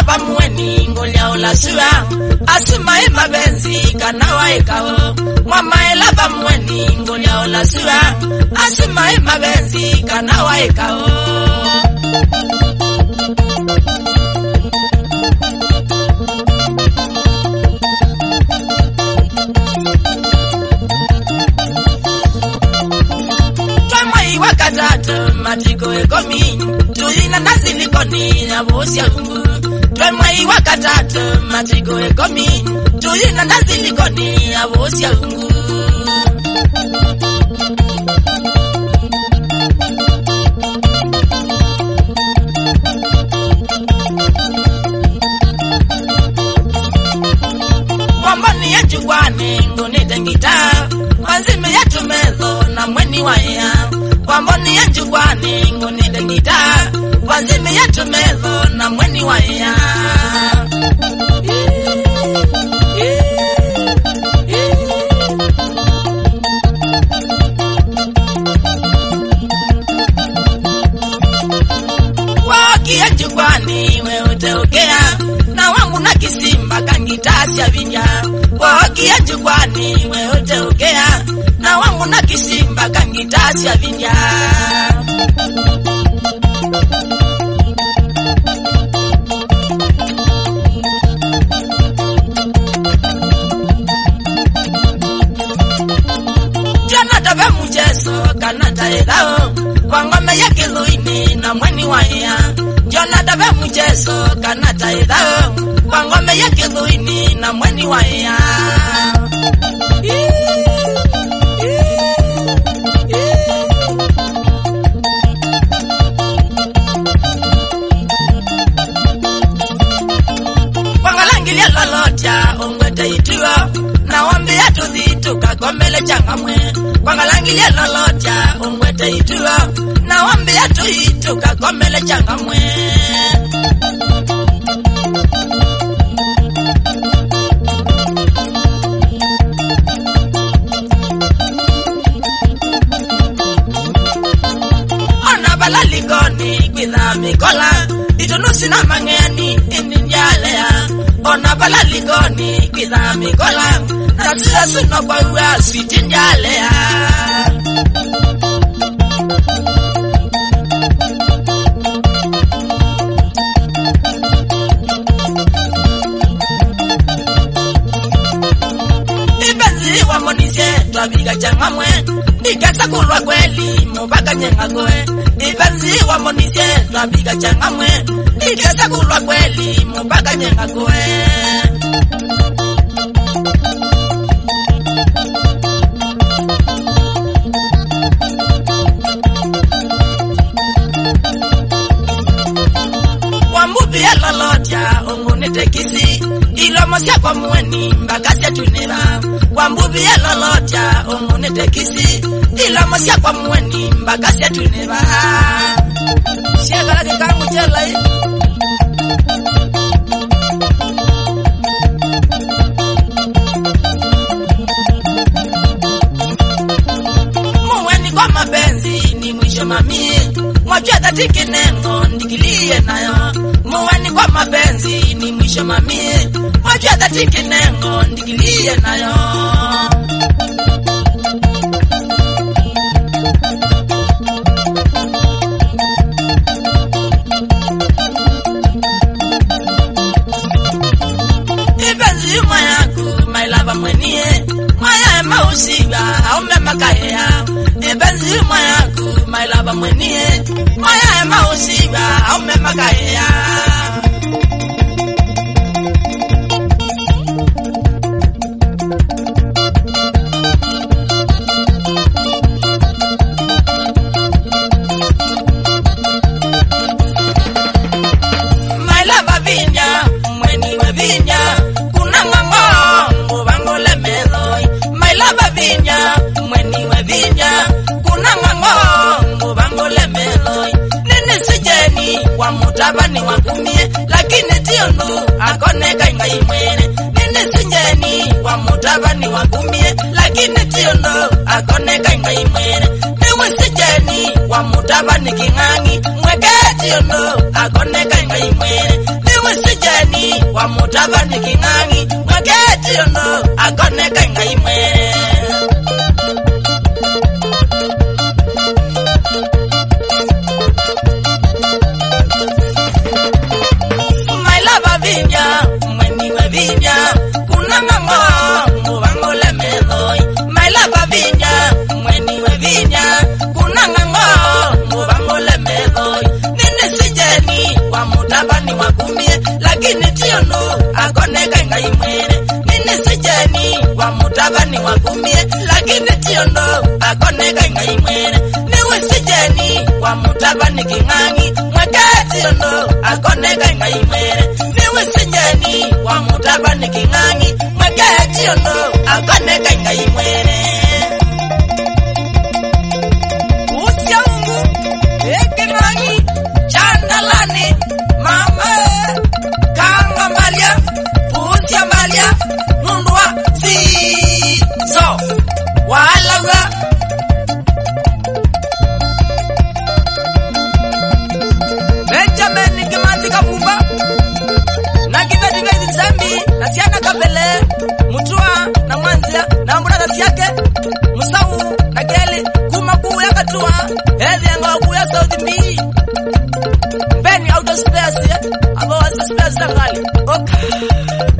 lava mweni ngolia olasua asima mabenzi kana waikao mama lava mweni ngolia olasua asima mabenzi kana waikao matiko ekomi tuina nazilikoni abosia ungu twemwai wakatatu matiko ekomi tuina nazilikoni abosia ungu mwambani ya chukwane ngonete ngita mazime ya tumezo na mweni waya Wamboni ya jukwani ngonide ngita wazimi ya tumezo na mweni waya Waki ya jukwani we uteokea na wangu na kisimba kangitasi ya vinya Waki ya jukwani we uteokea na wangu na kisimba kangitasi ya vinya Jana tabe mchezo kanata elao wangome ya kiluini na mweni waya Jana tabe mchezo kanata elao wangome ya kiluini na mweni waya Wangalangilia lolotia ongwete ituwa na wambia tuzitu kakomele changamwe Wangalangilia lolotia ongwete ituwa na wambia tuzitu kakomele changamwe Ona balalikoni kwitha mikola itunusi na mangeni ininjalea Ona balalikoni kwitha mikola natia sino kwa uwa switinjalea Ibenzi wa monise twabiga changamwe Nikasa kulwa kweli mubaka nyengagoe Ibenzi wa monise twabiga changamwe Nikasa kulwa kweli mubaka nyengagoe Wambubi ya lolotia ongunete kisi Ilomosia kwa mweni mbakasia tunera Wambubi ya lolotia ongunete kisi Ilomosia kwa mweni mbakasia tunera Shekala kikangu chela Mweni kwa mapenzi ni mwisho mamie Mwajua tatiki nengo ndikilie nayo Mweni kwa mapenzi ni mwisho mamie Mwajua tatiki nengo ndikilie nayo Ibenzi mwayaku mailava mwenie Mwaya mausiga haume makaya Ibenzi mwayaku mailava mwenie Mwaya mausiga haume makaya Mailava vinya mweni we vinya Kuna ngango mbangole meloi Mailava vinya mweni we vinya Kuna ngango mbangole meloi Nini sijeni wa mutabani wa kumie Lakini tiondo akoneka inga imwene Nini sijeni wa mutabani wa kumie Lakini tiondo akoneka inga imwene Niwe sijeni wa mutabani kingangi Mweke tiondo akoneka inga imwene Niwe sijeni tiondo akone kenga imwere my love vinya mweni we vinya kuna ngamo mubangole medoi my love vinya mweni we vinya kuna ngamo mubangole medoi nini sijeni wa mutabani wakumie lakini tiondo akone kenga imwere nini sijeni wa mutabani wakumie lakini tiondo akone kenga imwere niwe sijeni wa mutabani kingangi mweke tiondo akone kenga imwere niwe sijeni wa mutabani kingangi mweke tiondo akone kenga imwere usiaungu ekingangi chandalani mama kanga malia putia malia nundwa zizo walaga Benjamin Kimati Kabuba na kibedi bedi zambi na siana kabele mutua na mwanzia na mbura na siake musau na geli kumaku ya katua hezi yango kuya South B Beni auto space abo space zangali okay